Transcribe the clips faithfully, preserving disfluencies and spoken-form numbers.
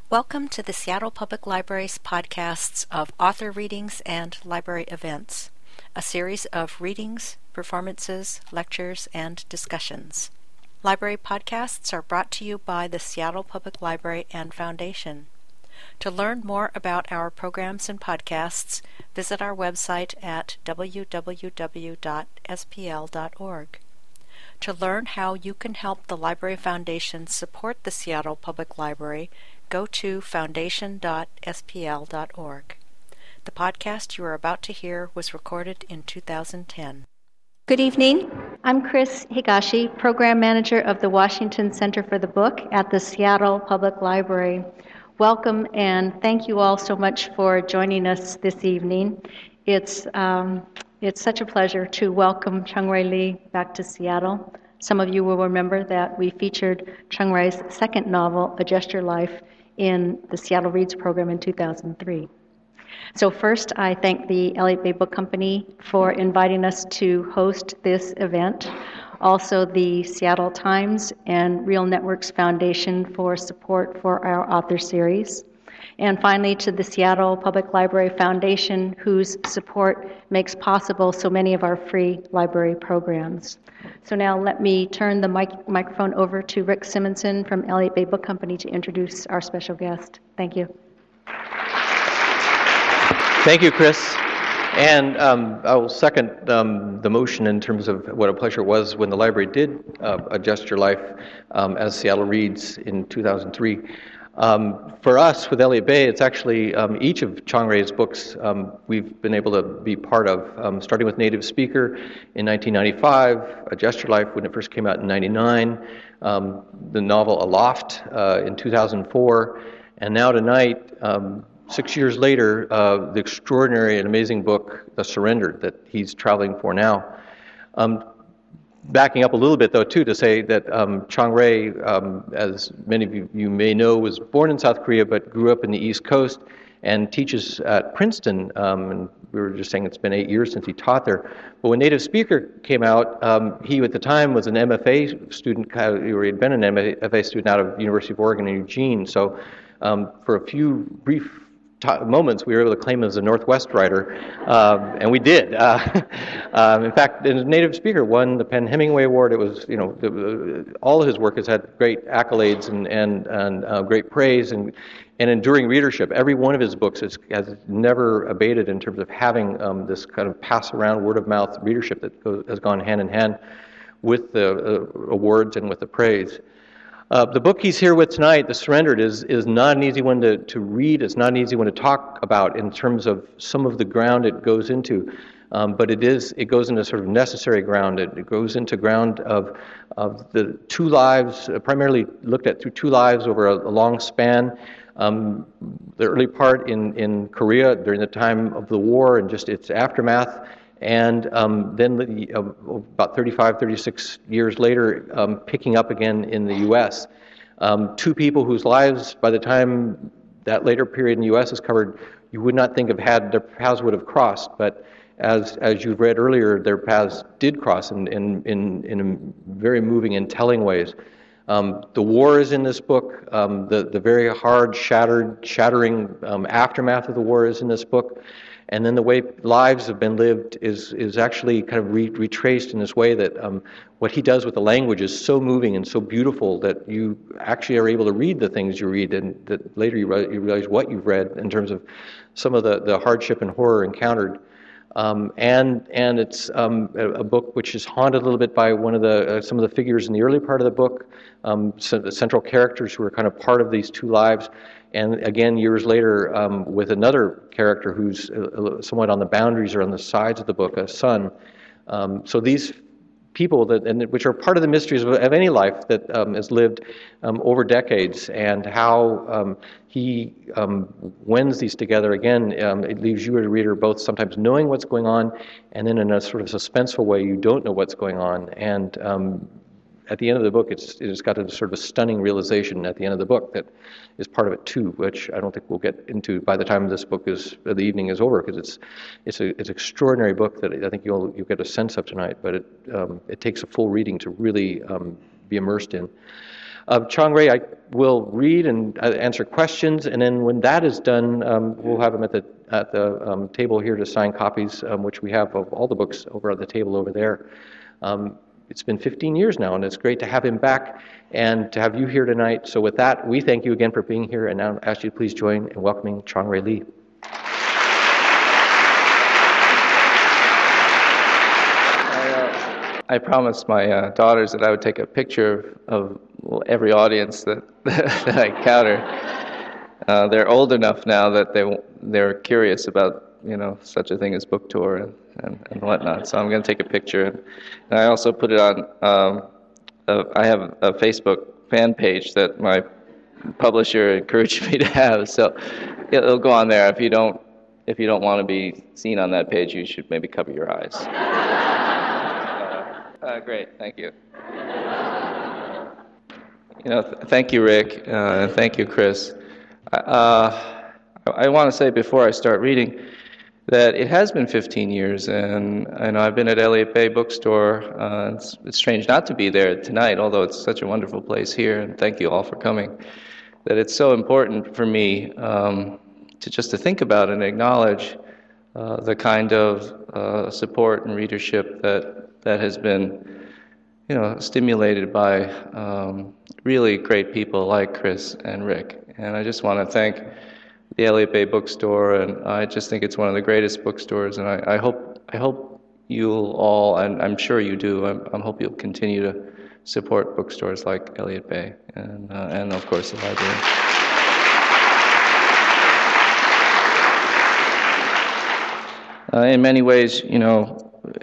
Welcome to the Seattle Public Library's podcasts of author readings and library events, a series of readings, performances, lectures, and discussions. Library podcasts are brought to you by the Seattle Public Library and Foundation. To learn more about our programs and podcasts, visit our website at w w w dot s p l dot org. To learn how you can help the Library Foundation support the Seattle Public Library, go to foundation dot s p l dot org. The podcast you are about to hear was recorded in two thousand ten. Good evening. I'm Chris Higashi, Program Manager of the Washington Center for the Book at the Seattle Public Library. Welcome and thank you all so much for joining us this evening. It's um, it's such a pleasure to welcome Chung-Rae Lee back to Seattle. Some of you will remember that we featured Chung-Rae's second novel, Adjust Your Life, in the Seattle Reads program in two thousand three. So first, I thank the Elliott Bay Book Company for inviting us to host this event. Also, the Seattle Times and Real Networks Foundation for support for our author series. And finally, to the Seattle Public Library Foundation, whose support makes possible so many of our free library programs. So now let me turn the mic- microphone over to Rick Simonson from Elliott Bay Book Company to introduce our special guest. Thank you. Thank you, Chris. And um, I will second um, the motion in terms of what a pleasure it was when the library did uh, Adjust Your Life um, as Seattle Reads in two thousand three. Um, for us, with Elliott Bay, it's actually um, each of Chung-Rae's books um, we've been able to be part of, um, starting with Native Speaker in nineteen ninety-five, Adjust Your Life when it first came out in ninety-nine, um, the novel Aloft uh, in two thousand four, and now tonight, um, six years later, uh, the extraordinary and amazing book, The Surrender, that he's traveling for now. Um, Backing up a little bit, though, too, to say that um, Chung-Rae, um, as many of you, you may know, was born in South Korea but grew up in the East Coast and teaches at Princeton. Um, and we were just saying it's been eight years since he taught there. But when Native Speaker came out, um, he at the time was an M F A student, or he had been an M F A student out of University of Oregon in Eugene. So um, for a few brief T- moments, we were able to claim him as a Northwest writer, um, and we did. Uh, um, in fact, the Native Speaker won the Penn Hemingway Award. It was, you know, the, uh, all of his work has had great accolades and and, and uh, great praise and and enduring readership. Every one of his books has, has never abated in terms of having um, this kind of pass around word of mouth readership that goes, has gone hand in hand with the uh, awards and with the praise. Uh, the book he's here with tonight, The Surrendered, is is not an easy one to, to read. It's not an easy one to talk about in terms of some of the ground it goes into. Um, but it is it goes into sort of necessary ground. It, it goes into ground of of the two lives, uh, primarily looked at through two lives over a, a long span. Um, the early part in, in Korea during the time of the war and just its aftermath. And um, then the, uh, about thirty-five, thirty-six years later, um, picking up again in the U S. Um, two people whose lives, by the time that later period in the U S is covered, you would not think of had their paths would have crossed. But as as you read earlier, their paths did cross in in in, in very moving and telling ways. Um, the war is in this book. Um, the the very hard, shattered, shattering um, aftermath of the war is in this book. And then the way lives have been lived is is actually kind of re- retraced in this way that um, what he does with the language is so moving and so beautiful that you actually are able to read the things you read, and that later you, re- you realize what you've read in terms of some of the, the hardship and horror encountered. Um, and and it's um, a, a book which is haunted a little bit by one of the uh, some of the figures in the early part of the book, um, so the central characters who are kind of part of these two lives. And again, years later, um, with another character who's uh, somewhat on the boundaries or on the sides of the book, a son. Um, so these people that, and which are part of the mysteries of, of any life that um, is lived um, over decades, and how um, he um, wends these together. Again, um, it leaves you as a reader both sometimes knowing what's going on, and then in a sort of suspenseful way, you don't know what's going on. And um, at the end of the book, it's it's got a sort of a stunning realization at the end of the book that is part of it too, which I don't think we'll get into by the time this book is the evening is over, because it's it's a it's an extraordinary book that I think you'll you'll get a sense of tonight. But it um, it takes a full reading to really um, be immersed in. Uh, Changray, I will read and uh, answer questions, and then when that is done, um, we'll have him at the at the um, table here to sign copies, um, which we have of all the books over at the table over there. Um, it's been fifteen years now, and it's great to have him back and to have you here tonight. So with that, we thank you again for being here, and now ask you to please join in welcoming Changray Lee. I promised my uh, daughters that I would take a picture of well, every audience that, that I encounter. Uh, they're old enough now that they they're curious about you know such a thing as book tour and, and, and whatnot. So I'm going to take a picture, and, and I also put it on. Um, uh, I have a Facebook fan page that my publisher encouraged me to have, so it'll go on there. If you don't if you don't want to be seen on that page, you should maybe cover your eyes. Uh, great, thank you. You know, th- thank you, Rick, uh, and thank you, Chris. Uh, I want to say before I start reading that it has been fifteen years, and I know I've been at Elliott Bay Bookstore. Uh, it's, it's strange not to be there tonight, although it's such a wonderful place here, and thank you all for coming. That it's so important for me um, to just to think about and acknowledge uh, the kind of uh, support and readership that that has been, you know, stimulated by um, really great people like Chris and Rick. And I just want to thank the Elliott Bay Bookstore, and I just think it's one of the greatest bookstores. And I, I hope I hope you'll all, and I'm sure you do, I, I hope you'll continue to support bookstores like Elliott Bay, and uh, and of course the library. Uh, in many ways, you know.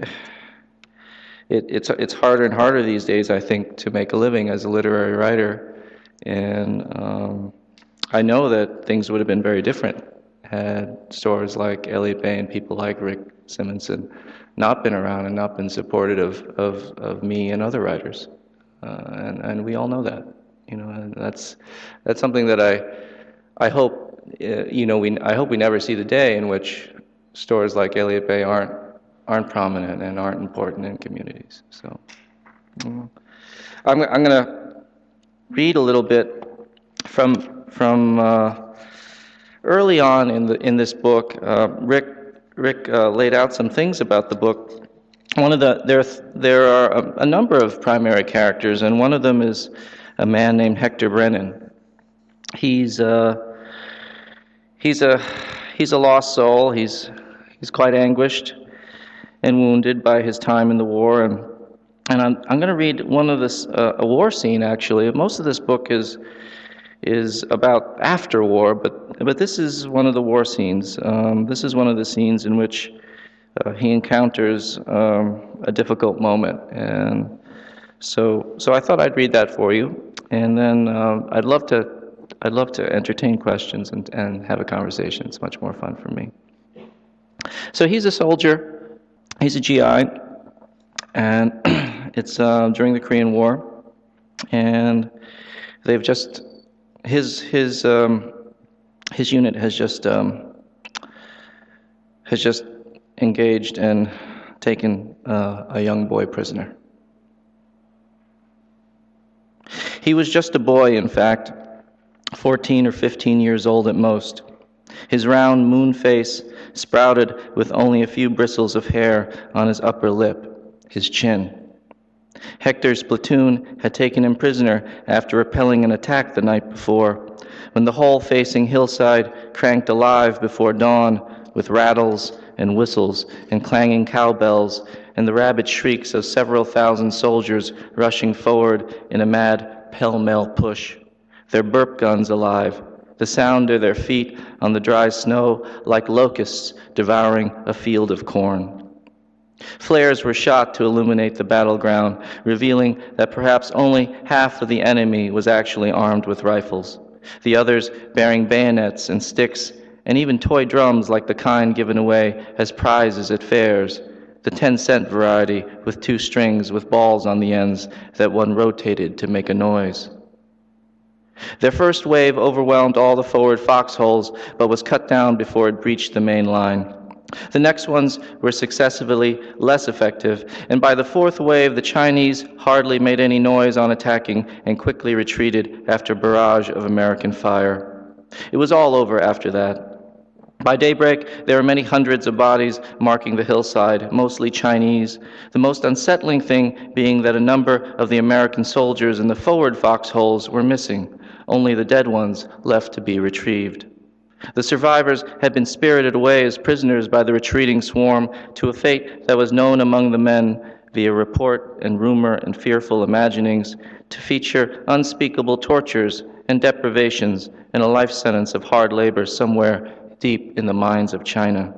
It, it's it's harder and harder these days, I think, to make a living as a literary writer, and um, I know that things would have been very different had stores like Elliott Bay and people like Rick Simonson not been around and not been supportive of of, of me and other writers, uh, and and we all know that, you know, and that's that's something that I I hope uh, you know we I hope we never see the day in which stores like Elliott Bay aren't. aren't prominent and aren't important in communities. So mm. I'm, I'm going to read a little bit from from uh, early on in the in this book. Uh, Rick Rick uh, laid out some things about the book. One of the there there are a, a number of primary characters, and one of them is a man named Hector Brennan. He's uh, he's a he's a lost soul. He's he's quite anguished and wounded by his time in the war, and and I'm I'm going to read one of this uh, a war scene. Actually, most of this book is is about after war, but but this is one of the war scenes. Um, this is one of the scenes in which uh, he encounters um, a difficult moment, and so so I thought I'd read that for you, and then um, I'd love to I'd love to entertain questions and and have a conversation. It's much more fun for me. So he's a soldier. He's a G I, and it's uh, during the Korean War, and they've just his his um, his unit has just um, has just engaged and taken uh, a young boy prisoner. He was just a boy, in fact, fourteen or fifteen years old at most. His round moon face sprouted with only a few bristles of hair on his upper lip, his chin. Hector's platoon had taken him prisoner after repelling an attack the night before, when the whole-facing hillside cranked alive before dawn with rattles and whistles and clanging cowbells and the rabid shrieks of several thousand soldiers rushing forward in a mad pell-mell push, their burp guns alive, the sound of their feet on the dry snow like locusts devouring a field of corn. Flares were shot to illuminate the battleground, revealing that perhaps only half of the enemy was actually armed with rifles, the others bearing bayonets and sticks and even toy drums like the kind given away as prizes at fairs, the ten-cent variety with two strings with balls on the ends that one rotated to make a noise. Their first wave overwhelmed all the forward foxholes, but was cut down before it breached the main line. The next ones were successively less effective, and by the fourth wave, the Chinese hardly made any noise on attacking and quickly retreated after a barrage of American fire. It was all over after that. By daybreak, there were many hundreds of bodies marking the hillside, mostly Chinese, the most unsettling thing being that a number of the American soldiers in the forward foxholes were missing, only the dead ones left to be retrieved. The survivors had been spirited away as prisoners by the retreating swarm to a fate that was known among the men via report and rumor and fearful imaginings to feature unspeakable tortures and deprivations and a life sentence of hard labor somewhere deep in the mines of China.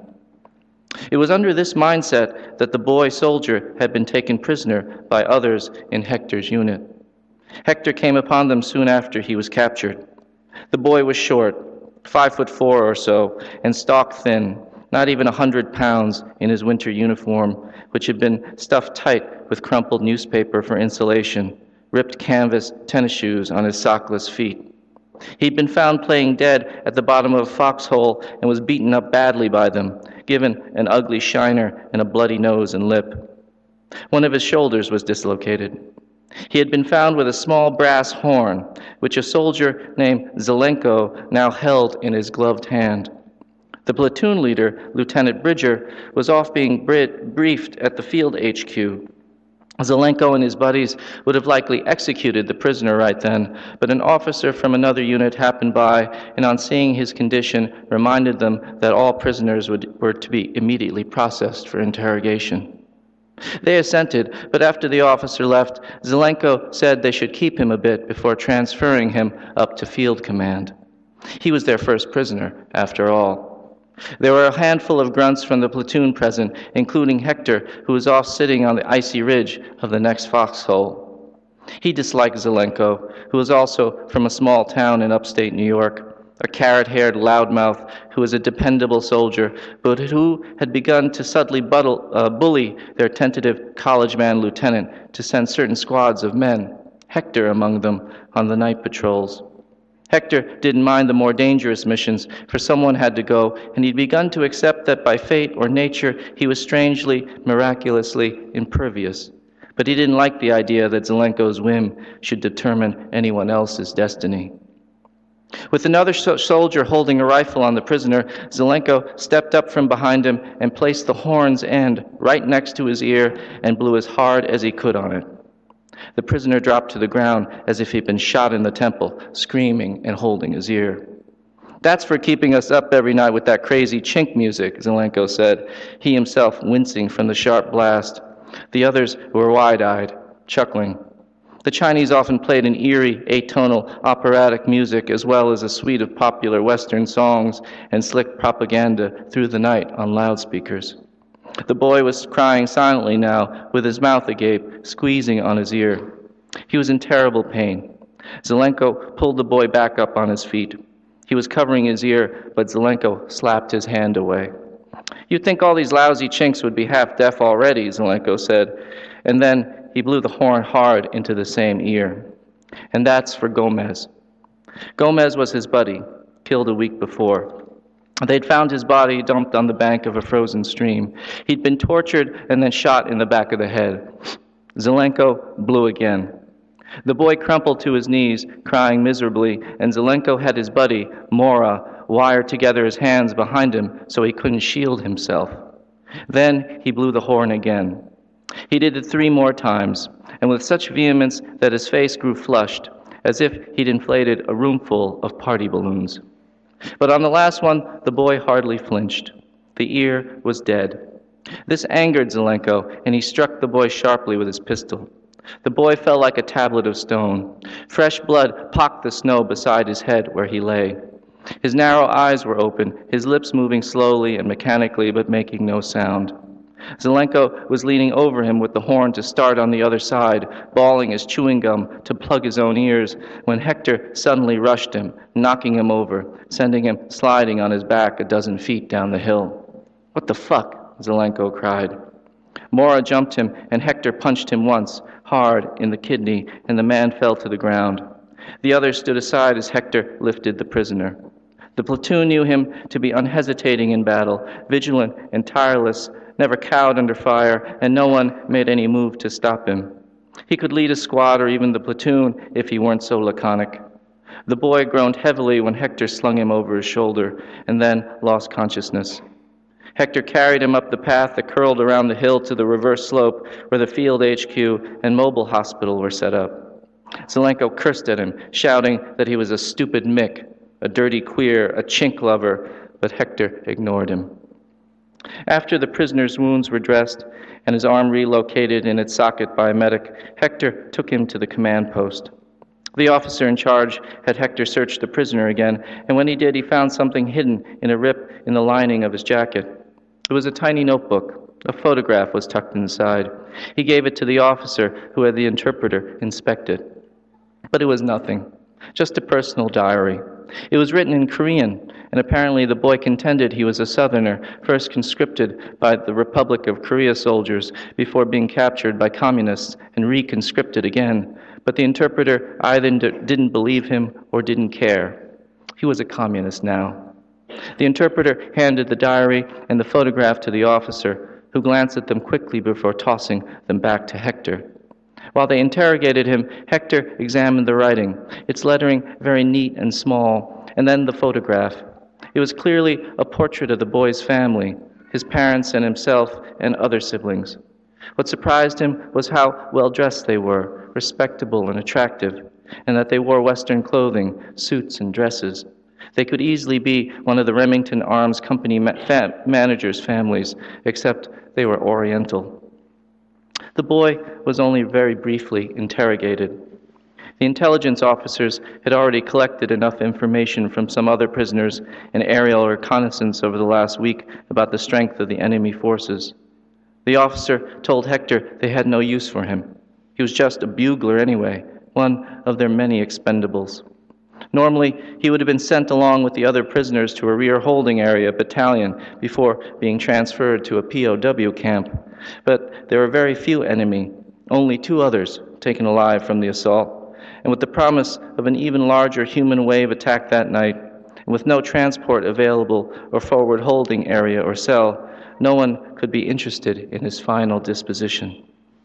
It was under this mindset that the boy soldier had been taken prisoner by others in Hector's unit. Hector came upon them soon after he was captured. The boy was short, five foot four or so, and stalk thin, not even a hundred pounds in his winter uniform, which had been stuffed tight with crumpled newspaper for insulation, ripped canvas tennis shoes on his sockless feet. He'd been found playing dead at the bottom of a foxhole and was beaten up badly by them, given an ugly shiner and a bloody nose and lip. One of his shoulders was dislocated. He had been found with a small brass horn, which a soldier named Zelenko now held in his gloved hand. The platoon leader, Lieutenant Bridger, was off being briefed at the field H Q. Zelenko and his buddies would have likely executed the prisoner right then, but an officer from another unit happened by and on seeing his condition reminded them that all prisoners would, were to be immediately processed for interrogation. They assented, but after the officer left, Zelenko said they should keep him a bit before transferring him up to field command. He was their first prisoner, after all. There were a handful of grunts from the platoon present, including Hector, who was off sitting on the icy ridge of the next foxhole. He disliked Zelenko, who was also from a small town in upstate New York, a carrot-haired loudmouth who was a dependable soldier, but who had begun to subtly buddle, uh, bully their tentative college-man lieutenant to send certain squads of men, Hector among them, on the night patrols. Hector didn't mind the more dangerous missions, for someone had to go, and he'd begun to accept that by fate or nature he was strangely, miraculously impervious. But he didn't like the idea that Zelenko's whim should determine anyone else's destiny. With another so- soldier holding a rifle on the prisoner, Zelenko stepped up from behind him and placed the horn's end right next to his ear and blew as hard as he could on it. The prisoner dropped to the ground as if he'd been shot in the temple, screaming and holding his ear. "That's for keeping us up every night with that crazy chink music," Zelenko said, he himself wincing from the sharp blast. The others were wide-eyed, chuckling. The Chinese often played an eerie, atonal, operatic music as well as a suite of popular Western songs and slick propaganda through the night on loudspeakers. The boy was crying silently now, with his mouth agape, squeezing on his ear. He was in terrible pain. Zelenko pulled the boy back up on his feet. He was covering his ear, but Zelenko slapped his hand away. "You'd think all these lousy chinks would be half deaf already," Zelenko said, and then he blew the horn hard into the same ear. "And that's for Gomez." Gomez was his buddy, killed a week before. They'd found his body dumped on the bank of a frozen stream. He'd been tortured and then shot in the back of the head. Zelenko blew again. The boy crumpled to his knees, crying miserably, and Zelenko had his buddy, Mora, wire together his hands behind him so he couldn't shield himself. Then he blew the horn again. He did it three more times, and with such vehemence that his face grew flushed, as if he'd inflated a roomful of party balloons. But on the last one, the boy hardly flinched. The ear was dead. This angered Zelenko, and he struck the boy sharply with his pistol. The boy fell like a tablet of stone. Fresh blood pocked the snow beside his head where he lay. His narrow eyes were open, his lips moving slowly and mechanically but making no sound. Zelenko was leaning over him with the horn to start on the other side, bawling his chewing gum to plug his own ears, when Hector suddenly rushed him, knocking him over, sending him sliding on his back a dozen feet down the hill. "What the fuck?" Zelenko cried. Mora jumped him, and Hector punched him once, hard, in the kidney, and the man fell to the ground. The others stood aside as Hector lifted the prisoner. The platoon knew him to be unhesitating in battle, vigilant and tireless, never cowed under fire, and no one made any move to stop him. He could lead a squad or even the platoon if he weren't so laconic. The boy groaned heavily when Hector slung him over his shoulder and then lost consciousness. Hector carried him up the path that curled around the hill to the reverse slope where the field H Q and mobile hospital were set up. Zelenko cursed at him, shouting that he was a stupid Mick, a dirty queer, a chink lover, but Hector ignored him. After the prisoner's wounds were dressed and his arm relocated in its socket by a medic, Hector took him to the command post. The officer in charge had Hector search the prisoner again, and when he did, he found something hidden in a rip in the lining of his jacket. It was a tiny notebook. A photograph was tucked inside. He gave it to the officer, who had the interpreter inspect it. But it was nothing, just a personal diary. It was written in Korean, and apparently the boy contended he was a Southerner, first conscripted by the Republic of Korea soldiers before being captured by communists and reconscripted again. But the interpreter either didn't believe him or didn't care. He was a communist now. The interpreter handed the diary and the photograph to the officer, who glanced at them quickly before tossing them back to Hector. While they interrogated him, Hector examined the writing, its lettering very neat and small, and then the photograph. It was clearly a portrait of the boy's family, his parents and himself and other siblings. What surprised him was how well-dressed they were, respectable and attractive, and that they wore Western clothing, suits and dresses. They could easily be one of the Remington Arms Company ma- fa- managers' families, except they were Oriental. The boy was only very briefly interrogated. The intelligence officers had already collected enough information from some other prisoners and aerial reconnaissance over the last week about the strength of the enemy forces. The officer told Hector they had no use for him. He was just a bugler anyway, one of their many expendables. Normally, he would have been sent along with the other prisoners to a rear holding area battalion before being transferred to a P O W camp. But there were very few enemy, only two others taken alive from the assault. And with the promise of an even larger human wave attack that night, and with no transport available or forward holding area or cell, no one could be interested in his final disposition.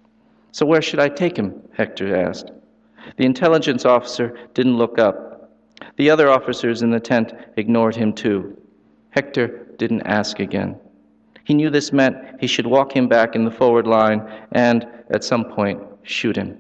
"So where should I take him?" Hector asked. The intelligence officer didn't look up. The other officers in the tent ignored him too. Hector didn't ask again. He knew this meant he should walk him back in the forward line and, at some point, shoot him.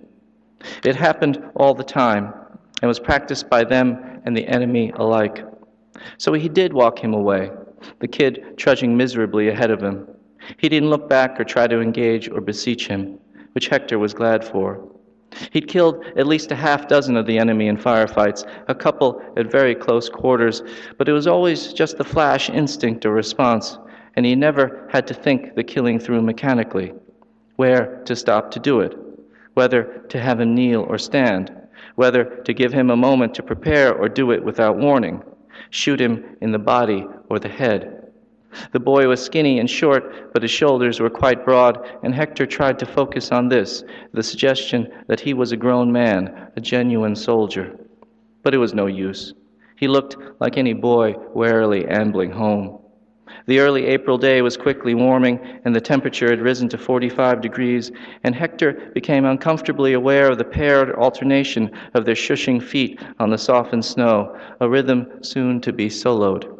It happened all the time and was practiced by them and the enemy alike. So he did walk him away, the kid trudging miserably ahead of him. He didn't look back or try to engage or beseech him, which Hector was glad for. He'd killed at least a half dozen of the enemy in firefights, a couple at very close quarters, but it was always just the flash instinct or response, and he never had to think the killing through mechanically, where to stop to do it, whether to have him kneel or stand, whether to give him a moment to prepare or do it without warning, shoot him in the body or the head. The boy was skinny and short, but his shoulders were quite broad, and Hector tried to focus on this, the suggestion that he was a grown man, a genuine soldier. But it was no use. He looked like any boy warily ambling home. The early April day was quickly warming, and the temperature had risen to forty-five degrees, and Hector became uncomfortably aware of the paired alternation of their shushing feet on the softened snow, a rhythm soon to be soloed.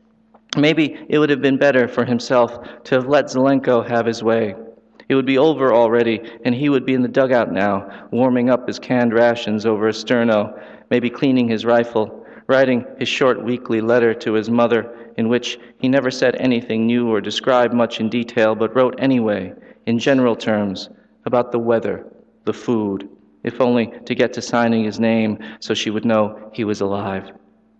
Maybe it would have been better for himself to have let Zelenko have his way. It would be over already, and he would be in the dugout now, warming up his canned rations over a sterno, maybe cleaning his rifle, writing his short weekly letter to his mother, in which he never said anything new or described much in detail, but wrote anyway, in general terms, about the weather, the food, if only to get to signing his name so she would know he was alive.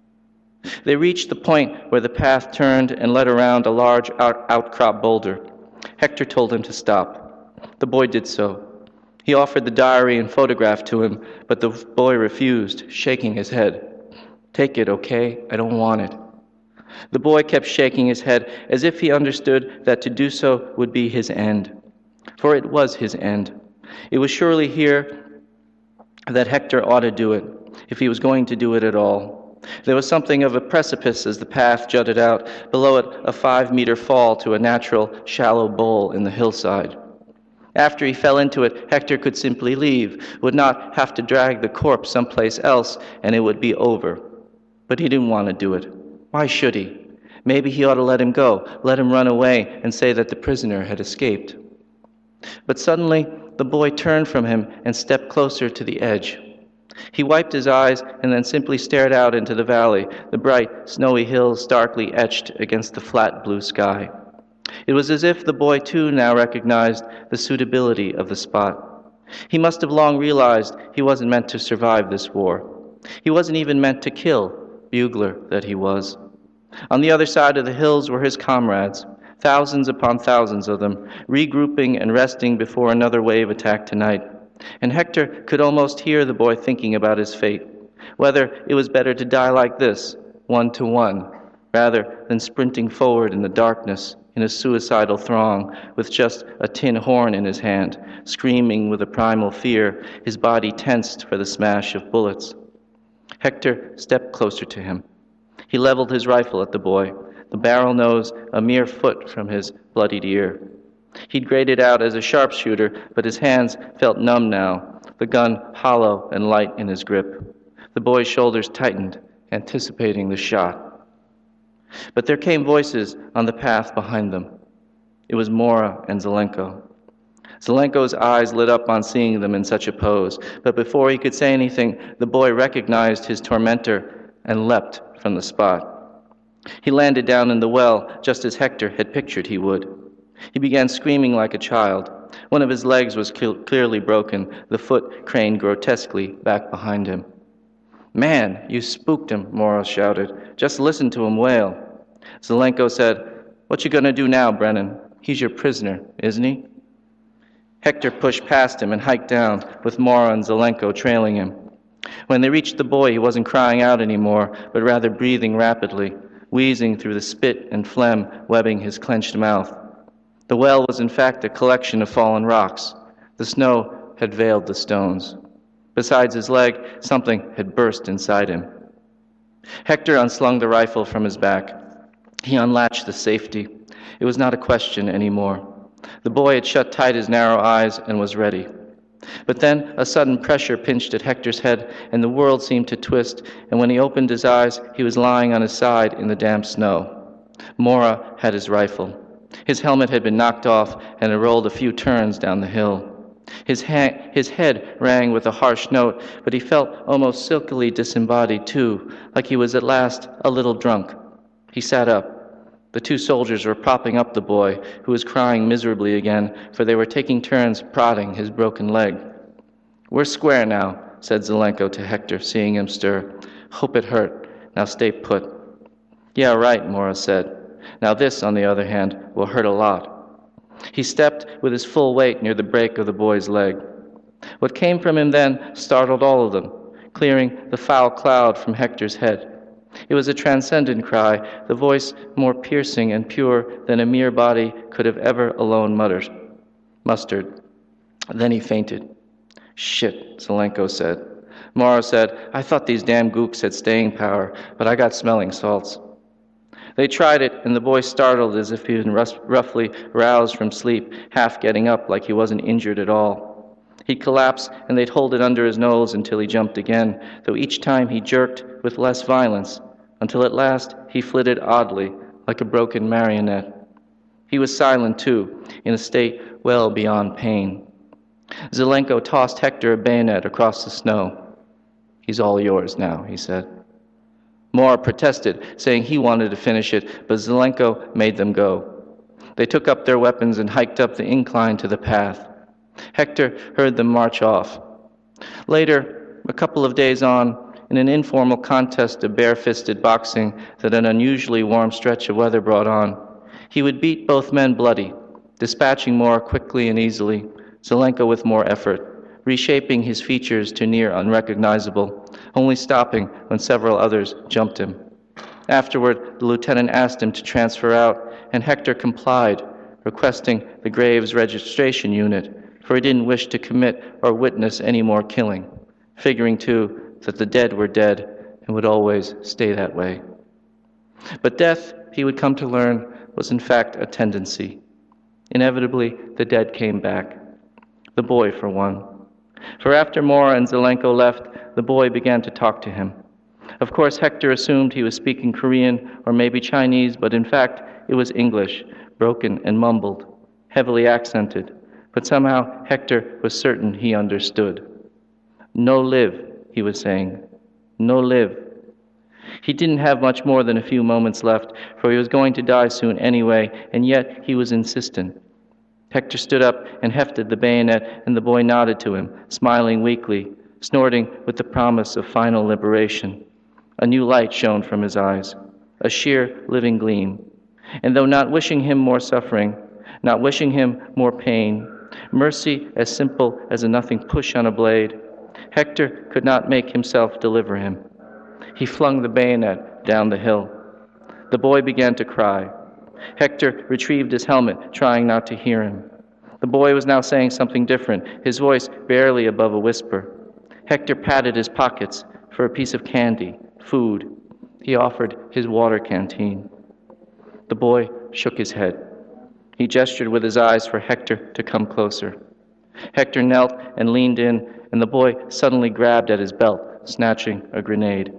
They reached the point where the path turned and led around a large out- outcrop boulder. Hector told him to stop. The boy did so. He offered the diary and photograph to him, but the boy refused, shaking his head. "Take it, okay? I don't want it." The boy kept shaking his head as if he understood that to do so would be his end. For it was his end. It was surely here that Hector ought to do it, if he was going to do it at all. There was something of a precipice as the path jutted out, below it a five-meter fall to a natural, shallow bowl in the hillside. After he fell into it, Hector could simply leave, would not have to drag the corpse someplace else, and it would be over. But he didn't want to do it. Why should he? Maybe he ought to let him go, let him run away, and say that the prisoner had escaped. But suddenly, the boy turned from him and stepped closer to the edge. He wiped his eyes and then simply stared out into the valley, the bright, snowy hills starkly etched against the flat blue sky. It was as if the boy too now recognized the suitability of the spot. He must have long realized he wasn't meant to survive this war. He wasn't even meant to kill, bugler that he was. On the other side of the hills were his comrades, thousands upon thousands of them, regrouping and resting before another wave attacked tonight. And Hector could almost hear the boy thinking about his fate, whether it was better to die like this, one to one, rather than sprinting forward in the darkness in a suicidal throng with just a tin horn in his hand, screaming with a primal fear, his body tensed for the smash of bullets. Hector stepped closer to him. He leveled his rifle at the boy, the barrel nose a mere foot from his bloodied ear. He'd graded out as a sharpshooter, but his hands felt numb now, the gun hollow and light in his grip. The boy's shoulders tightened, anticipating the shot. But there came voices on the path behind them. It was Mora and Zelenko. Zelenko's eyes lit up on seeing them in such a pose, but before he could say anything, the boy recognized his tormentor and leapt from the spot. He landed down in the well, just as Hector had pictured he would. He began screaming like a child. One of his legs was cl- clearly broken, the foot craned grotesquely back behind him. "Man, you spooked him," Mora shouted. "Just listen to him wail." Zelenko said, "What you gonna do now, Brennan? He's your prisoner, isn't he?" Hector pushed past him and hiked down, with Mora and Zelenko trailing him. When they reached the boy, he wasn't crying out anymore, but rather breathing rapidly, wheezing through the spit and phlegm webbing his clenched mouth. The well was in fact a collection of fallen rocks. The snow had veiled the stones. Besides his leg, something had burst inside him. Hector unslung the rifle from his back. He unlatched the safety. It was not a question anymore. The boy had shut tight his narrow eyes and was ready. But then a sudden pressure pinched at Hector's head, and the world seemed to twist, and when he opened his eyes, he was lying on his side in the damp snow. Mora had his rifle. His helmet had been knocked off and had rolled a few turns down the hill. His, ha- his head rang with a harsh note, but he felt almost silkily disembodied too, like he was at last a little drunk. He sat up. The two soldiers were propping up the boy, who was crying miserably again, for they were taking turns prodding his broken leg. "We're square now," said Zelenko to Hector, seeing him stir. "Hope it hurt. Now stay put." "Yeah, right," Mora said. "Now this, on the other hand, will hurt a lot." He stepped with his full weight near the break of the boy's leg. What came from him then startled all of them, clearing the foul cloud from Hector's head. It was a transcendent cry, the voice more piercing and pure than a mere body could have ever alone muttered, mustered. Then he fainted. "Shit," Zelenko said. Mara said, "I thought these damn gooks had staying power, but I got smelling salts." They tried it, and the boy startled as if he had been roughly roused from sleep, half getting up like he wasn't injured at all. He'd collapse, and they'd hold it under his nose until he jumped again, though each time he jerked with less violence, until at last he flitted oddly, like a broken marionette. He was silent, too, in a state well beyond pain. Zelenko tossed Hector a bayonet across the snow. "He's all yours now," he said. Mora protested, saying he wanted to finish it, but Zelenko made them go. They took up their weapons and hiked up the incline to the path. Hector heard them march off. Later, a couple of days on, in an informal contest of bare-fisted boxing that an unusually warm stretch of weather brought on, he would beat both men bloody, dispatching Mora quickly and easily, Zelenko with more effort, reshaping his features to near unrecognizable, only stopping when several others jumped him. Afterward, the lieutenant asked him to transfer out, and Hector complied, requesting the Graves registration unit, for he didn't wish to commit or witness any more killing, figuring, too, that the dead were dead, and would always stay that way. But death, he would come to learn, was in fact a tendency. Inevitably, the dead came back. The boy, for one. For after Mora and Zelenko left, the boy began to talk to him. Of course, Hector assumed he was speaking Korean or maybe Chinese, but in fact, it was English, broken and mumbled, heavily accented. But somehow, Hector was certain he understood. No live, he was saying. No live. He didn't have much more than a few moments left, for he was going to die soon anyway, and yet he was insistent. Hector stood up and hefted the bayonet, and the boy nodded to him, smiling weakly, snorting with the promise of final liberation. A new light shone from his eyes, a sheer living gleam. And though not wishing him more suffering, not wishing him more pain, mercy as simple as a nothing push on a blade, Hector could not make himself deliver him. He flung the bayonet down the hill. The boy began to cry. Hector retrieved his helmet, trying not to hear him. The boy was now saying something different, his voice barely above a whisper. Hector patted his pockets for a piece of candy, food. He offered his water canteen. The boy shook his head. He gestured with his eyes for Hector to come closer. Hector knelt and leaned in, and the boy suddenly grabbed at his belt, snatching a grenade.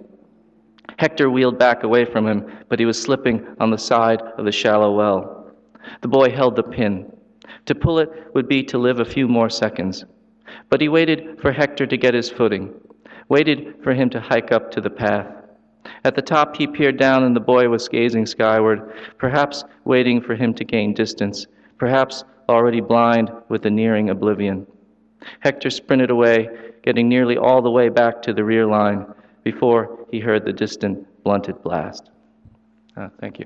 Hector wheeled back away from him, but he was slipping on the side of the shallow well. The boy held the pin. To pull it would be to live a few more seconds. But he waited for Hector to get his footing, waited for him to hike up to the path. At the top he peered down, and the boy was gazing skyward, perhaps waiting for him to gain distance, perhaps already blind with the nearing oblivion. Hector sprinted away, getting nearly all the way back to the rear line, before he heard the distant, blunted blast. Uh, thank you.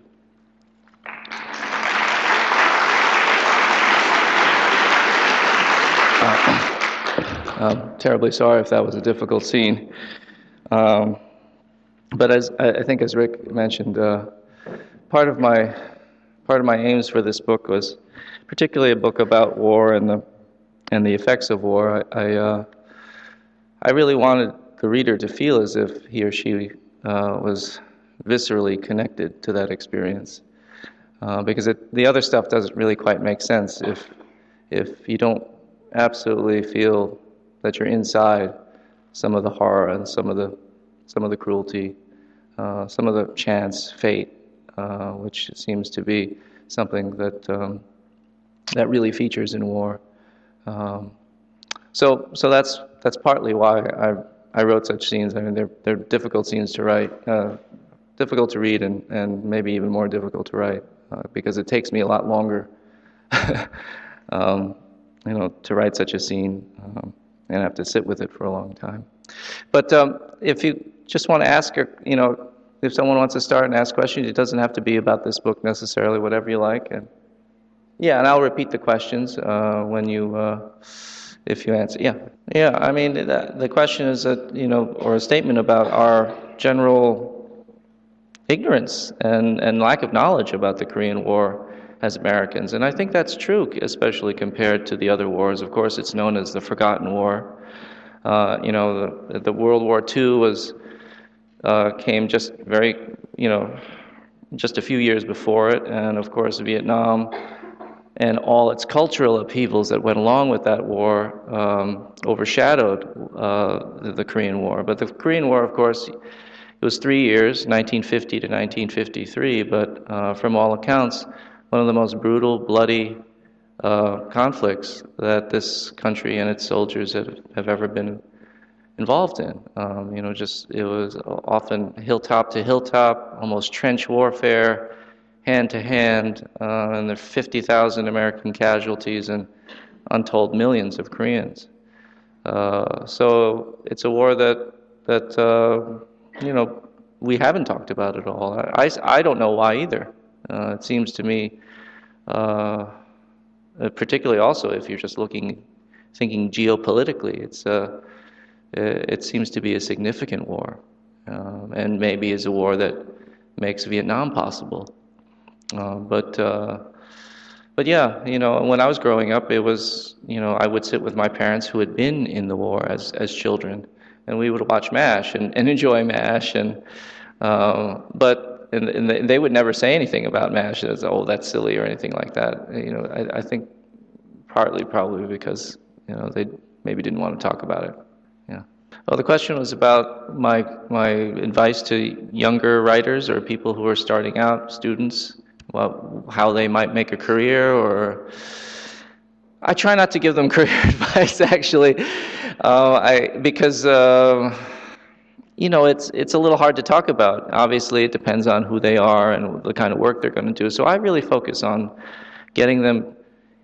Uh, I'm terribly sorry if that was a difficult scene. Um, but as I, I think, as Rick mentioned, uh, part of my part of my aims for this book was particularly a book about war and the and the effects of war. I I, uh, I really wanted the reader to feel as if he or she uh, was viscerally connected to that experience, uh, because it, the other stuff doesn't really quite make sense if if you don't absolutely feel that you're inside some of the horror and some of the some of the cruelty, uh, some of the chance, fate, uh, which seems to be something that um, that really features in war. Um, so so that's that's partly why I. I wrote such scenes. I mean, they're they're difficult scenes to write, uh, difficult to read, and, and maybe even more difficult to write uh, because it takes me a lot longer, um, you know, to write such a scene, um, and I have to sit with it for a long time. But um, if you just want to ask, you know, if someone wants to start and ask questions, it doesn't have to be about this book necessarily. Whatever you like, and yeah, and I'll repeat the questions uh, when you. Uh, If you answer, yeah, yeah. I mean, the, the question is that, you know, or a statement about our general ignorance and, and lack of knowledge about the Korean War as Americans, and I think that's true, especially compared to the other wars. Of course, it's known as the Forgotten War. Uh, you know, the, the World War Two was uh, came just very, you know, just a few years before it, and of course, Vietnam. And all its cultural upheavals that went along with that war um, overshadowed uh, the, the Korean War. But the Korean War, of course, it was three years, nineteen fifty to nineteen fifty-three, but uh, from all accounts, one of the most brutal, bloody uh, conflicts that this country and its soldiers have, have ever been involved in. Um, you know, just it was often hilltop to hilltop, almost trench warfare, hand to hand, uh, and there are fifty thousand American casualties and untold millions of Koreans. Uh, so it's a war that that uh, you know we haven't talked about at all. I, I, I don't know why either. Uh, it seems to me, uh, particularly also if you're just looking, thinking geopolitically, it's uh, it seems to be a significant war, uh, and maybe is a war that makes Vietnam possible. Uh, but, uh, but yeah, you know, when I was growing up, it was, you know, I would sit with my parents who had been in the war as, as children, and we would watch MASH and, and enjoy MASH, and um, but and, and they would never say anything about MASH as, oh, that's silly or anything like that. You know, I, I think partly probably because, you know, they maybe didn't want to talk about it. Yeah. Well, the question was about my my advice to younger writers or people who are starting out, students, well, how they might make a career. Or I try not to give them career advice, actually, uh, I because uh, you know it's it's a little hard to talk about. Obviously, it depends on who they are and the kind of work they're going to do. So I really focus on getting them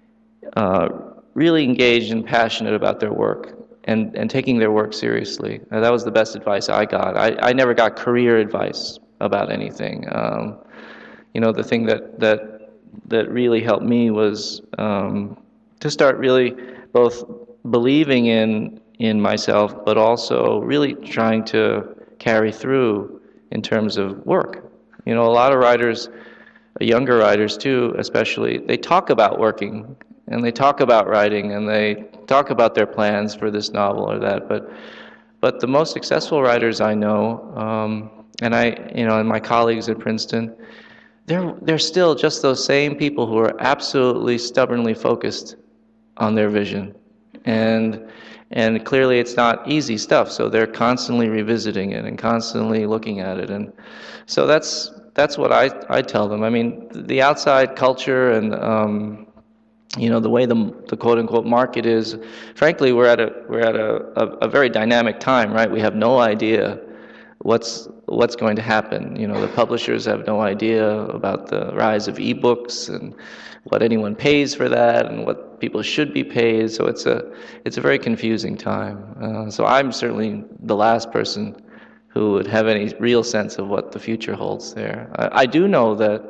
uh, really engaged and passionate about their work. And, and taking their work seriously. And that was the best advice I got. I, I never got career advice about anything. Um, you know, the thing that, that, that really helped me was um, to start really both believing in, in myself, but also really trying to carry through in terms of work. You know, a lot of writers, younger writers too especially, they talk about working, and they talk about writing, and they talk about their plans for this novel or that, but but the most successful writers I know, um, and I, you know, and my colleagues at Princeton, they're they're still just those same people who are absolutely stubbornly focused on their vision, and and clearly it's not easy stuff. So they're constantly revisiting it and constantly looking at it, and so that's that's what I I tell them. I mean, the outside culture and um, you know, the way the, the quote-unquote market is, frankly, we're at a we're at a, a, a very dynamic time, right? We have no idea what's what's going to happen. You know, the publishers have no idea about the rise of ebooks and what anyone pays for that and what people should be paid. So it's a it's a very confusing time. Uh, so I'm certainly the last person who would have any real sense of what the future holds there. I, I do know that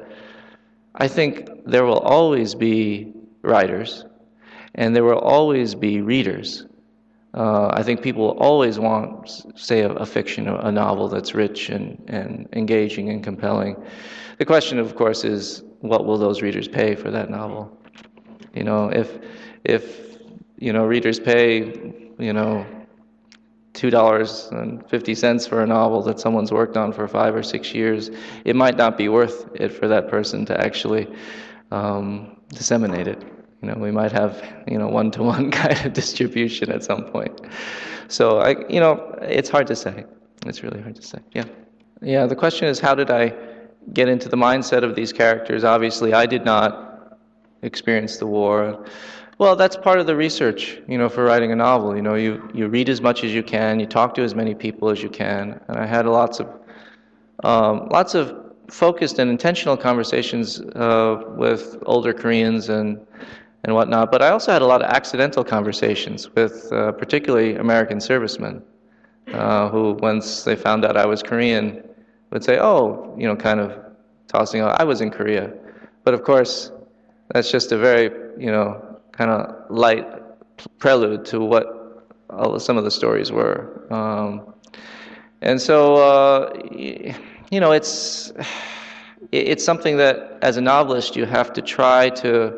I think there will always be writers, and there will always be readers. Uh, I think people will always want, say, a, a fiction, a novel that's rich and, and engaging and compelling. The question, of course, is what will those readers pay for that novel? You know, if if you know readers pay, you know, two dollars and fifty cents for a novel that someone's worked on for five or six years, it might not be worth it for that person to actually Um, disseminate it. You know, we might have, you know, one-to-one kind of distribution at some point. So, I, you know, it's hard to say. It's really hard to say. Yeah. Yeah, the question is, how did I get into the mindset of these characters? Obviously, I did not experience the war. Well, that's part of the research, you know, for writing a novel. You know, you, you read as much as you can, you talk to as many people as you can. And I had lots of, um, lots of focused and intentional conversations uh, with older Koreans and and whatnot, but I also had a lot of accidental conversations with uh, particularly American servicemen uh, who, once they found out I was Korean, would say, oh, you know, kind of tossing out, I was in Korea. But of course, that's just a very, you know, kind of light prelude to what all, some of the stories were. Um, and so, uh, you know, it's it's something that, as a novelist, you have to try to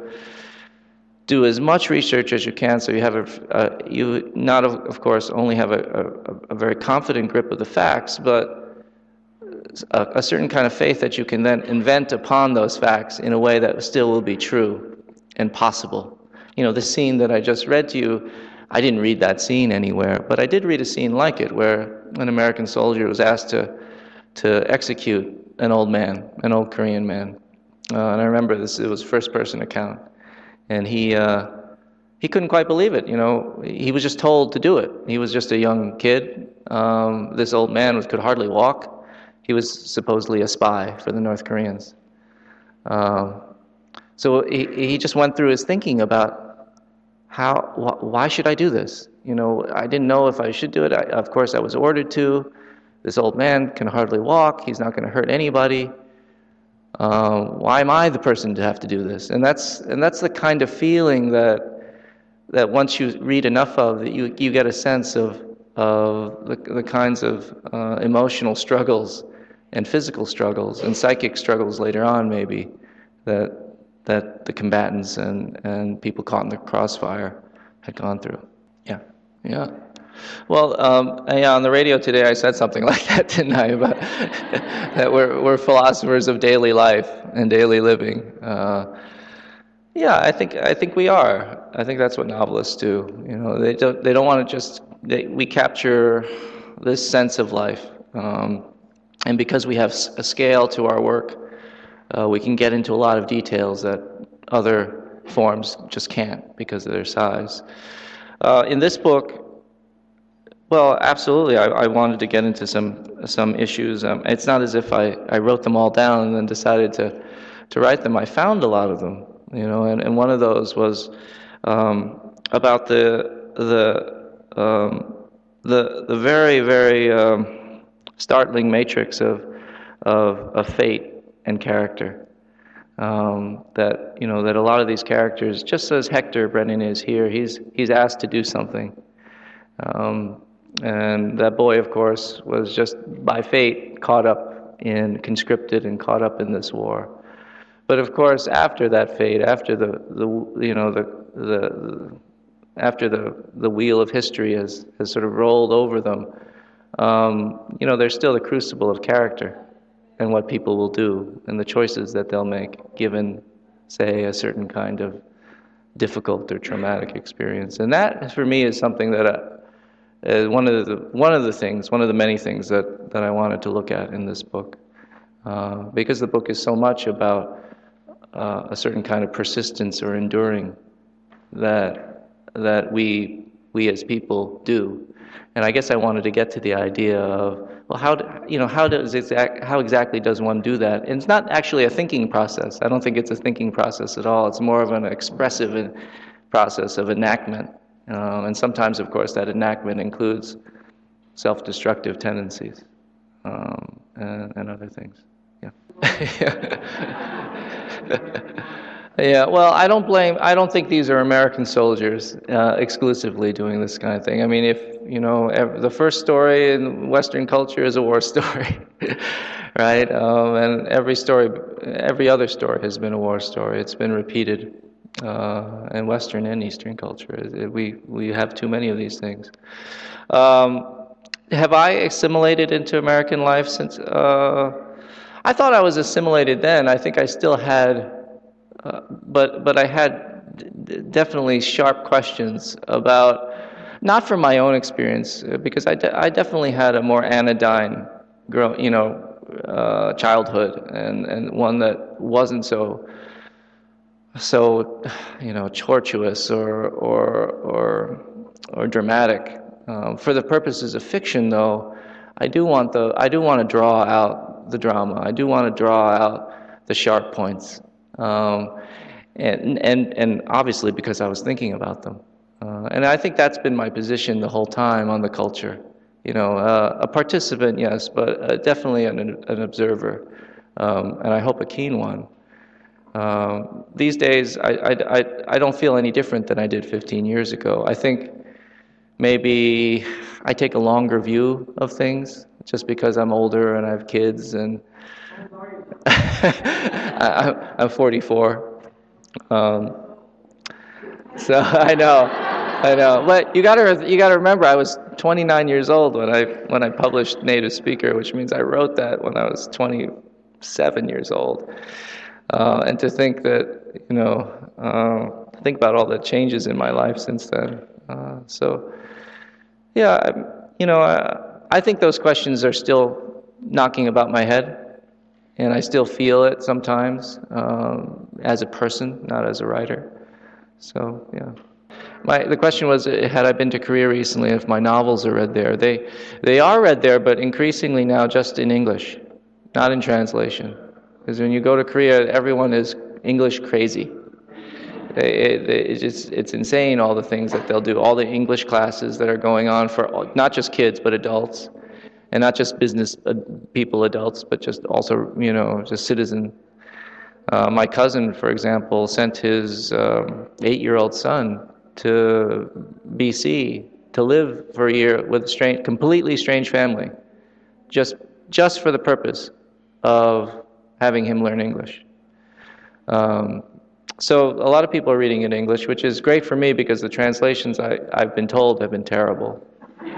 do as much research as you can, so you have a, a you not of, of course only have a, a, a very confident grip of the facts, but a, a certain kind of faith that you can then invent upon those facts in a way that still will be true and possible. You know, the scene that I just read to you, I didn't read that scene anywhere, but I did read a scene like it where an American soldier was asked to to execute an old man, an old Korean man. Uh, and I remember this, it was first-person account. And he uh, he couldn't quite believe it, you know. He was just told to do it. He was just a young kid. Um, this old man was, could hardly walk. He was supposedly a spy for the North Koreans. Um, so he, he just went through his thinking about how, wh- why should I do this? You know, I didn't know if I should do it. I, of course, I was ordered to. This old man can hardly walk. He's not going to hurt anybody. Uh, why am I the person to have to do this? And that's and that's the kind of feeling that that once you read enough of, that you you get a sense of of the the kinds of uh, emotional struggles and physical struggles and psychic struggles later on, maybe that that the combatants and and people caught in the crossfire had gone through. Yeah, yeah. Well, um, yeah, on the radio today I said something like that, didn't I? About that we're we're philosophers of daily life and daily living. Uh, yeah, I think I think we are. I think that's what novelists do. You know, they don't they don't want to just they, we capture this sense of life, um, and because we have a scale to our work, uh, we can get into a lot of details that other forms just can't because of their size. Uh, in this book, well, absolutely, I, I wanted to get into some some issues. Um, it's not as if I, I wrote them all down and then decided to, to write them. I found a lot of them, you know, and, and one of those was um, about the the um, the the very very um, startling matrix of, of of fate and character. Um, that you know that a lot of these characters, just as Hector Brennan is here, he's he's asked to do something, um, and that boy, of course, was just by fate caught up in, conscripted and caught up in this war. But of course, after that fate, after the the you know the the, the after the the wheel of history has has sort of rolled over them, um, you know, there's still the crucible of character. And what people will do, and the choices that they'll make, given, say, a certain kind of difficult or traumatic experience. And that, for me, is something that uh, is one of the one of the things, one of the many things that, that I wanted to look at in this book, uh, because the book is so much about uh, a certain kind of persistence or enduring that that we we as people do. And I guess I wanted to get to the idea of, well, how do, you know how does exact how exactly does one do that? And it's not actually a thinking process. I don't think it's a thinking process at all. It's more of an expressive process of enactment. Um, and sometimes, of course, that enactment includes self-destructive tendencies um, and, and other things. Yeah. Yeah, well, I don't blame, I don't think these are American soldiers uh, exclusively doing this kind of thing. I mean, if, you know, ev- the first story in Western culture is a war story, right? Um, and every story, every other story has been a war story. It's been repeated uh, in Western and Eastern culture. It, we, we have too many of these things. Um, have I assimilated into American life since? Uh, I thought I was assimilated then. I think I still had... Uh, but but I had d- definitely sharp questions about, not from my own experience, uh, because I, de- I definitely had a more anodyne, grow, you know, uh, childhood, and, and one that wasn't so so you know tortuous or or or or dramatic. Um, for the purposes of fiction, though, I do want the I do want to draw out the drama. I do want to draw out the sharp points. Um, and, and, and obviously because I was thinking about them. Uh, and I think that's been my position the whole time on the culture. You know, uh, a participant, yes, but uh, definitely an, an observer, um, and I hope a keen one. Um, these days, I, I, I, I don't feel any different than I did fifteen years ago. I think maybe I take a longer view of things just because I'm older and I have kids and I, I'm forty-four, um, so I know, I know. But you got to you got to remember, I was twenty-nine years old when I when I published Native Speaker, which means I wrote that when I was twenty-seven years old. Uh, and to think that, you know, uh, think about all the changes in my life since then. Uh, so, yeah, I, you know, I, I think those questions are still knocking about my head. And I still feel it sometimes um, as a person, not as a writer. So, yeah. My, the question was, had I been to Korea recently, if my novels are read there. They, they are read there, but increasingly now just in English, not in translation. Because when you go to Korea, everyone is English crazy. They, it, it's, just, it's insane, all the things that they'll do, all the English classes that are going on for not just kids, but adults. And not just business uh, people, adults, but just also, you know, just citizen. Uh, my cousin, for example, sent his um, eight-year-old son to B C to live for a year with a strange, completely strange family, just just for the purpose of having him learn English. Um, so a lot of people are reading in English, which is great for me because the translations, I, I've been told, have been terrible.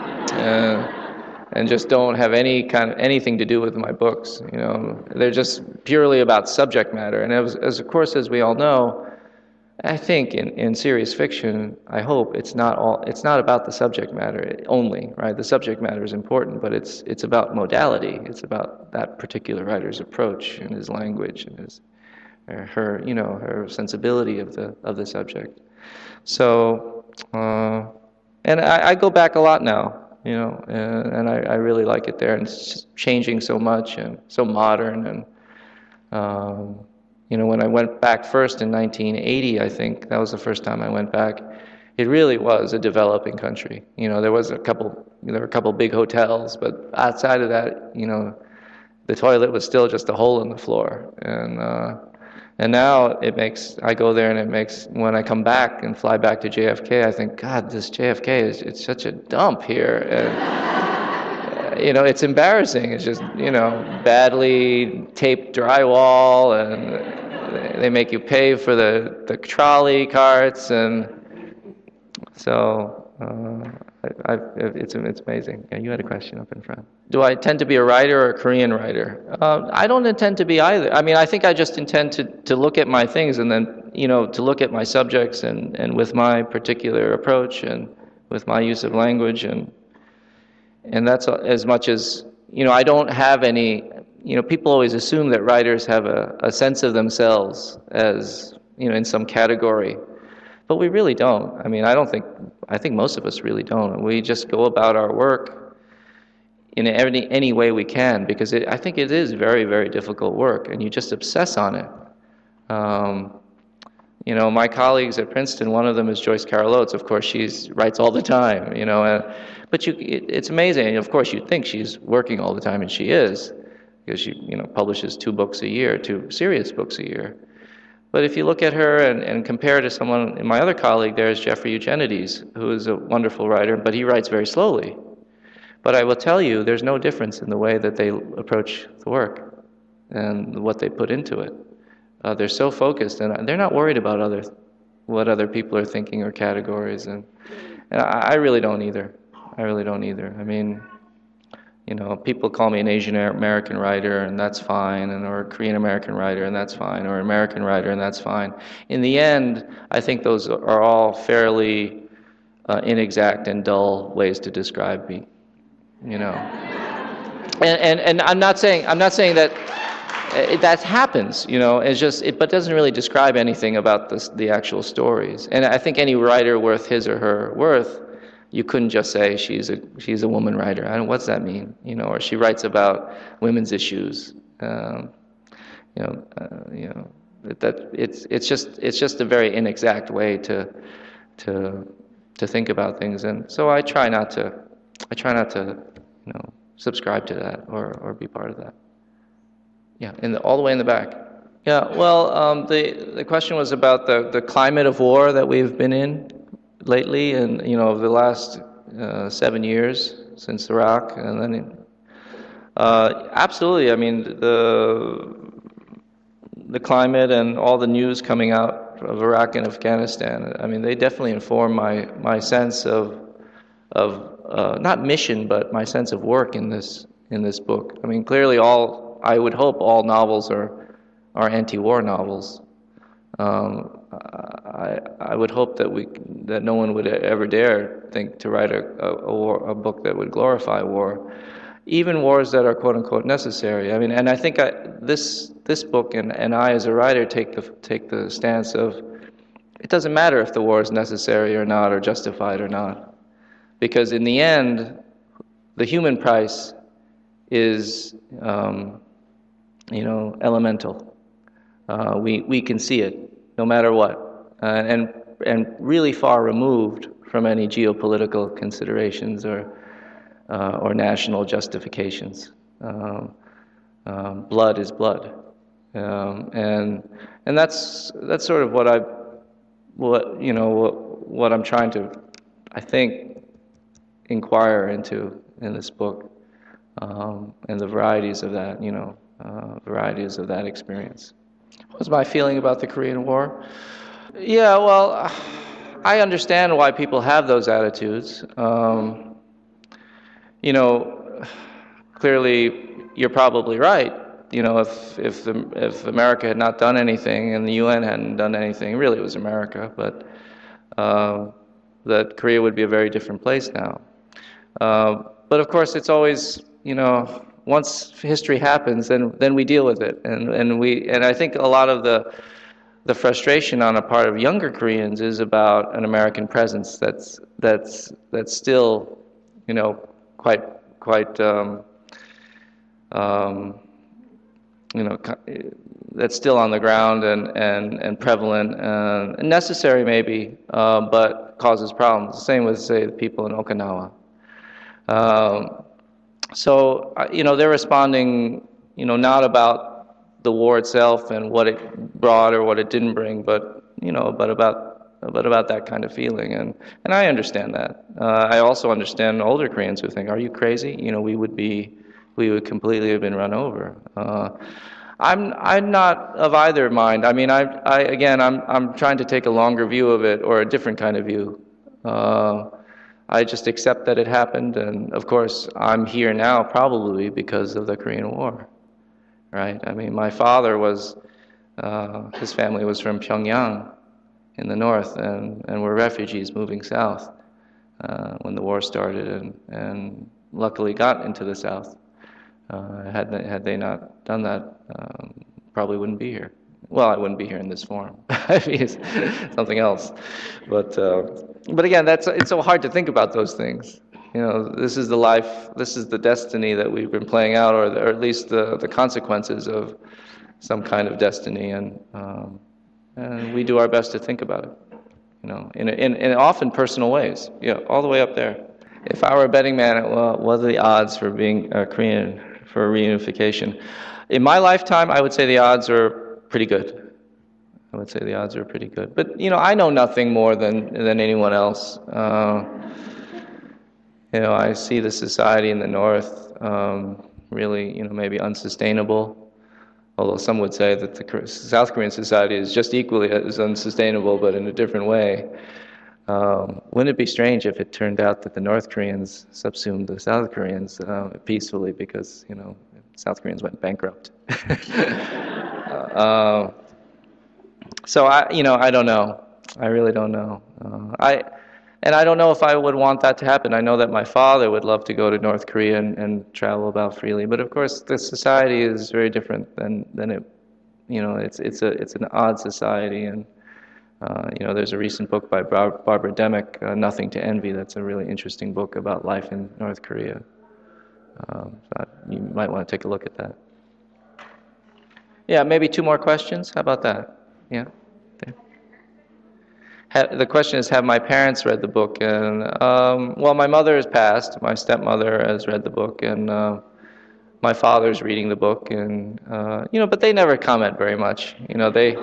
and, and just don't have any kind of anything to do with my books. You know, they're just purely about subject matter. And as, as of course, as we all know, I think in, in serious fiction, I hope it's not all it's not about the subject matter only, right? The subject matter is important, but it's it's about modality. It's about that particular writer's approach and his language and his or her, you know, her sensibility of the of the subject. So, uh, and I, I go back a lot now, you know, and, and I, I really like it there, and it's changing so much and so modern. And um, you know, when I went back first in nineteen eighty, I think that was the first time I went back. It really was a developing country. You know, there was a couple, there were a couple big hotels, but outside of that, you know, the toilet was still just a hole in the floor. And uh, and now it makes, I go there and it makes, when I come back and fly back to J F K, I think, God, this J F K is, it's such a dump here. And, you know, it's embarrassing. It's just, you know, badly taped drywall, and they make you pay for the, the trolley carts, and so uh, I, I, it's it's amazing. Yeah, you had a question up in front. Do I intend to be a writer or a Korean writer? Uh, I don't intend to be either. I mean, I think I just intend to, to look at my things, and then, you know, to look at my subjects, and, and with my particular approach and with my use of language, and and that's as much as, you know, I don't have any, you know, people always assume that writers have a, a sense of themselves as, you know, in some category. But we really don't. I mean, I don't think, I think most of us really don't. We just go about our work in any, any way we can, because it, I think it is very, very difficult work, and you just obsess on it. Um, you know, my colleagues at Princeton, one of them is Joyce Carol Oates. Of course, she writes all the time, you know, uh, but you, it, it's amazing. And of course, you'd think she's working all the time, and she is, because she, you know, publishes two books a year, two serious books a year. But if you look at her and, and compare to someone, my other colleague there is Jeffrey Eugenides, who is a wonderful writer, but he writes very slowly. But I will tell you, there's no difference in the way that they approach the work and what they put into it. Uh, they're so focused, and they're not worried about other, what other people are thinking or categories. And, and I, I really don't either. I really don't either. I mean, you know, people call me an Asian American writer, and that's fine, and or a Korean American writer, and that's fine, or an American writer, and that's fine. In the end, I think those are all fairly uh, inexact and dull ways to describe me. You know, and and, and I'm not saying I'm not saying that it, that happens. You know, it's just it, but doesn't really describe anything about the the actual stories. And I think any writer worth his or her worth, you couldn't just say she's a she's a woman writer. I don't, what's that mean? You know, or she writes about women's issues. Um, you know, uh, you know that it's it's just it's just a very inexact way to to to think about things. And so I try not to I try not to you know subscribe to that or or be part of that. Yeah, in the, all the way in the back. Yeah. Well, um, the the question was about the the climate of war that we've been in lately, and you know, over the last uh, seven years since Iraq, and then uh, absolutely. I mean, the the climate and all the news coming out of Iraq and Afghanistan. I mean, they definitely inform my my sense of of uh, not mission, but my sense of work in this in this book. I mean, clearly, all I would hope all novels are are anti-war novels. Um, I, I would hope that we that no one would ever dare think to write a, a, a, war, a book that would glorify war, even wars that are quote unquote necessary. I mean, and I think I, this this book and, and I as a writer take the take the stance of it doesn't matter if the war is necessary or not, or justified or not, because in the end, the human price is um, you know elemental. Uh, we we can see it no matter what, uh, and and really far removed from any geopolitical considerations or uh, or national justifications. Um, um, blood is blood, um, and and that's that's sort of what I what you know what, what I'm trying to I think inquire into in this book, um, and the varieties of that you know uh, varieties of that experience. What was my feeling about the Korean War? Yeah, well, I understand why people have those attitudes. Um, you know, clearly you're probably right. You know, if if the, if America had not done anything and the U N hadn't done anything, really it was America, but uh, that Korea would be a very different place now. Uh, but of course, it's always, you know, once history happens, then then we deal with it, and and we and I think a lot of the the frustration on a part of younger Koreans is about an American presence that's that's that's still, you know, quite quite. Um, um, you know, that's still on the ground and, and, and prevalent uh, and necessary maybe, uh, but causes problems. The same with, say, the people in Okinawa. Um, so, you know, they're responding, you know, not about the war itself and what it brought or what it didn't bring, but, you know, but about but about that kind of feeling. And, and I understand that. Uh, I also understand older Koreans who think, are you crazy? You know, we would be we would completely have been run over. Uh, I'm I'm not of either mind. I mean, I I again I'm I'm trying to take a longer view of it or a different kind of view. Uh, I just accept that it happened, and of course I'm here now probably because of the Korean War, right? I mean, my father was uh, his family was from Pyongyang in the north, and and were refugees moving south uh, when the war started, and and luckily got into the south. Uh, had they, had they not done that, um, probably wouldn't be here. Well, I wouldn't be here in this form. I mean, it's something else. But uh, but again, that's it's so hard to think about those things. You know, this is the life, this is the destiny that we've been playing out, or, or at least the the consequences of some kind of destiny, and um, and we do our best to think about it. You know, in in, in often personal ways. Yeah, all the way up there. If I were a betting man, well, what are the odds for being a Korean? For reunification. In my lifetime, I would say the odds are pretty good. I would say the odds are pretty good. But, you know, I know nothing more than, than anyone else. Uh, you know, I see the society in the North um, really, you know, maybe unsustainable. Although some would say that the South Korean society is just equally as unsustainable, but in a different way. Um, wouldn't it be strange if it turned out that the North Koreans subsumed the South Koreans uh, peacefully because, you know, South Koreans went bankrupt? uh, so I, you know, I don't know. I really don't know. Uh, I, and I don't know if I would want that to happen. I know that my father would love to go to North Korea and, and travel about freely, but of course the society is very different than than it. You know, it's it's a it's an odd society. And Uh, you know, there's a recent book by Bar- Barbara Demick, uh, Nothing to Envy. That's a really interesting book about life in North Korea. Um, so I, you might want to take a look at that. Yeah, maybe two more questions. How about that? Yeah. Okay. Ha- the question is, have my parents read the book? And um, well, my mother has passed. My stepmother has read the book, and uh, my father's reading the book. And uh, you know, but they never comment very much. You know, they.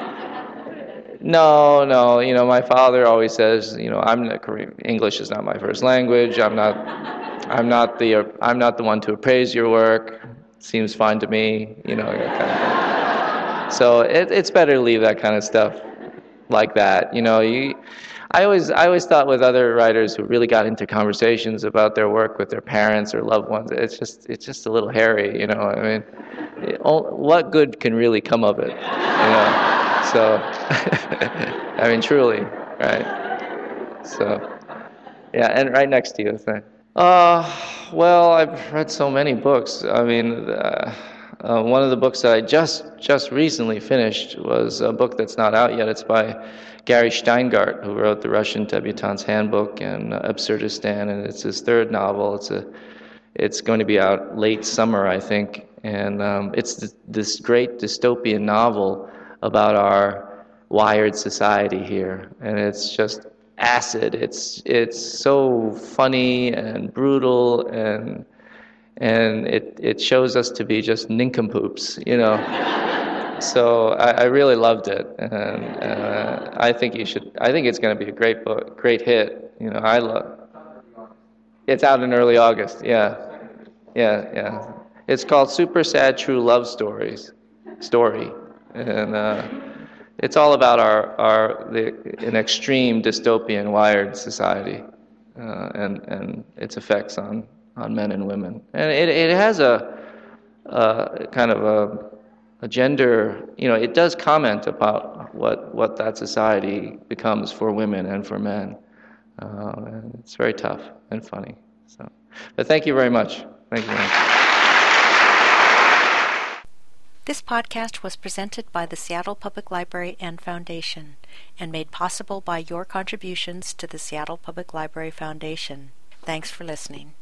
No, no. You know, my father always says, you know, I'm not Korean. English is not my first language. I'm not, I'm not the, I'm not the one to appraise your work. Seems fine to me. You know, kind of thing. So it, it's better to leave that kind of stuff like that. You know, you. I always, I always thought with other writers who really got into conversations about their work with their parents or loved ones, it's just, it's just a little hairy. You know, I mean, it, what good can really come of it? You know. So, I mean, truly, right? So, yeah, and right next to you, thing. Uh, well, I've read so many books. I mean, uh, uh, one of the books that I just just recently finished was a book that's not out yet. It's by Gary Steingart, who wrote the Russian Debutante's Handbook and uh, Absurdistan, and it's his third novel. It's a, it's going to be out late summer, I think, and um, it's th- this great dystopian novel about our wired society here, and it's just acid. It's it's so funny and brutal, and and it it shows us to be just nincompoops, you know. So I, I really loved it, and uh, I think you should. I think it's going to be a great book, great hit. You know, I love. It's out in early August. Yeah, yeah, yeah. It's called Super Sad True Love Stories. Story. And uh, it's all about our, our the, an extreme dystopian wired society uh, and, and its effects on on men and women. And it, it has a, a kind of a, a gender, you know, it does comment about what, what that society becomes for women and for men. Uh, and it's very tough and funny. So, but thank you very much. Thank you very much. This podcast was presented by the Seattle Public Library and Foundation and made possible by your contributions to the Seattle Public Library Foundation. Thanks for listening.